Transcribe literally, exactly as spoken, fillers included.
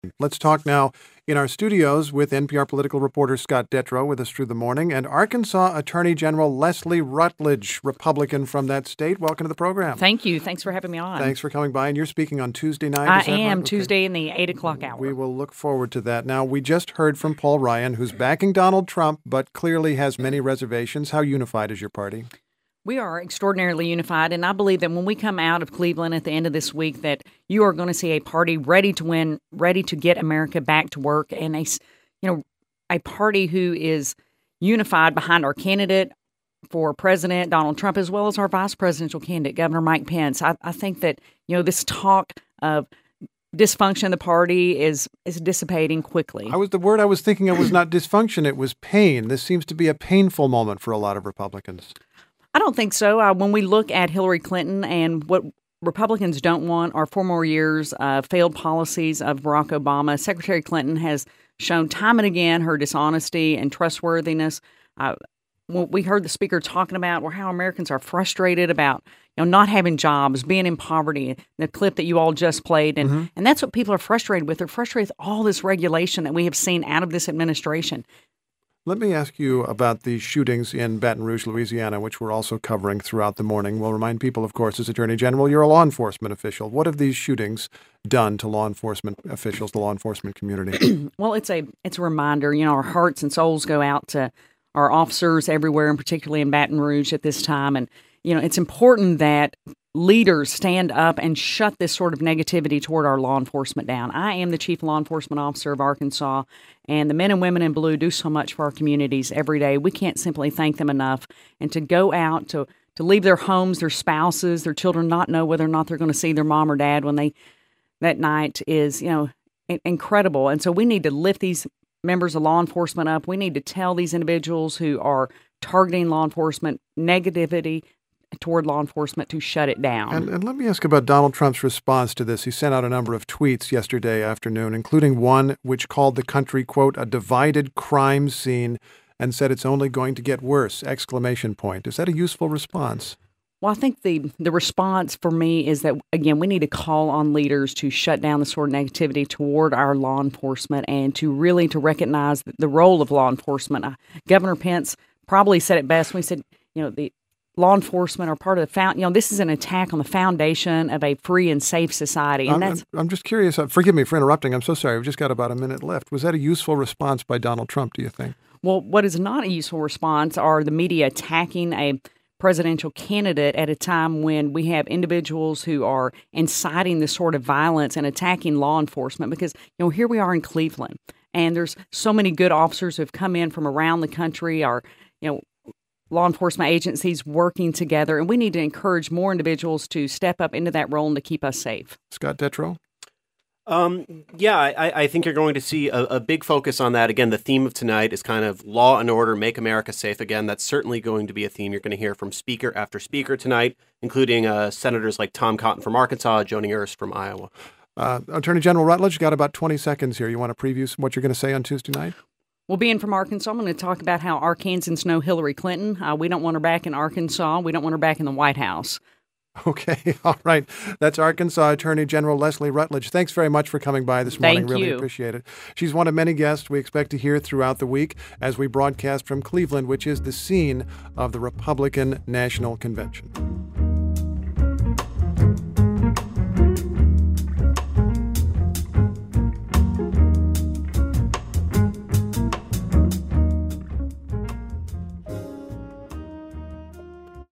Let's talk now in our studios with N P R political reporter Scott Detrow with us through the morning, and Arkansas Attorney General Leslie Rutledge, Republican from that state. Welcome to the program. Thank you. Thanks for having me on. Thanks for coming by, and you're speaking on Tuesday night. I is that am, right? Tuesday Okay. in the eight o'clock hour. We will look forward to that. Now, we just heard from Paul Ryan, who's backing Donald Trump, but clearly has many reservations. How unified is your party? We are extraordinarily unified, and I believe that when we come out of Cleveland at the end of this week, that you are going to see a party ready to win, ready to get America back to work, and a, you know, a party who is unified behind our candidate for president, Donald Trump, as well as our vice presidential candidate, Governor Mike Pence. I, I think that, you know, this talk of dysfunction of the party is is dissipating quickly. I was the word I was thinking of was not dysfunction; it was pain. This seems to be a painful moment for a lot of Republicans. I don't think so. Uh, when we look at Hillary Clinton and what Republicans don't want are four more years of failed policies of Barack Obama, Secretary Clinton has shown time and again her dishonesty and trustworthiness. Uh, we heard the speaker talking about well, how Americans are frustrated about you know not having jobs, being in poverty, the clip that you all just played. And, mm-hmm. and that's what people are frustrated with. They're frustrated with all this regulation that we have seen out of this administration. Let me ask you about the shootings in Baton Rouge, Louisiana, which we're also covering throughout the morning. We'll remind people, of course, as Attorney General, you're a law enforcement official. What have these shootings done to law enforcement officials, the law enforcement community? Well, it's a it's a reminder. You know, our hearts and souls go out to our officers everywhere, and particularly in Baton Rouge at this time. And, you know, it's important that leaders stand up and shut this sort of negativity toward our law enforcement down. I am the chief law enforcement officer of Arkansas, and the men and women in blue do so much for our communities every day. We can't simply thank them enough. And to go out, to to leave their homes, their spouses, their children, not know whether or not they're going to see their mom or dad when they that night is, you know, incredible. And so we need to lift these members of law enforcement up. We need to tell these individuals who are targeting law enforcement negativity toward law enforcement to shut it down. And, and let me ask about Donald Trump's response to this. He sent out a number of tweets yesterday afternoon, including one which called the country, quote, a divided crime scene and said it's only going to get worse, exclamation point. Is that a useful response? Well, I think the, the response for me is that, again, we need to call on leaders to shut down the sort of negativity toward our law enforcement and to really to recognize the role of law enforcement. Uh, Governor Pence probably said it best when he said, you know, the law enforcement are part of the found. You know, this is an attack on the foundation of a free and safe society, and I'm, that's. I'm just curious. Uh, forgive me for interrupting. I'm so sorry. We've just got about a minute left. Was that a useful response by Donald Trump? Do you think? Well, what is not a useful response are the media attacking a presidential candidate at a time when we have individuals who are inciting this sort of violence and attacking law enforcement. Because you know, here we are in Cleveland, and there's so many good officers who have come in from around the country. Our, you know. law enforcement agencies working together, and we need to encourage more individuals to step up into that role and to keep us safe. Scott Detrow? Um, yeah, I, I think you're going to see a, a big focus on that. Again, the theme of tonight is kind of law and order, make America safe again. That's certainly going to be a theme you're going to hear from speaker after speaker tonight, including uh, senators like Tom Cotton from Arkansas, Joni Ernst from Iowa. Uh, Attorney General Rutledge, got about twenty seconds here. You want to preview what you're going to say on Tuesday night? Well, being from Arkansas, I'm going to talk about how Arkansans know Hillary Clinton. Uh, we don't want her back in Arkansas. We don't want her back in the White House. Okay. All right. That's Arkansas Attorney General Leslie Rutledge. Thanks very much for coming by this morning. Thank really you. Appreciate it. She's one of many guests we expect to hear throughout the week as we broadcast from Cleveland, which is the scene of the Republican National Convention.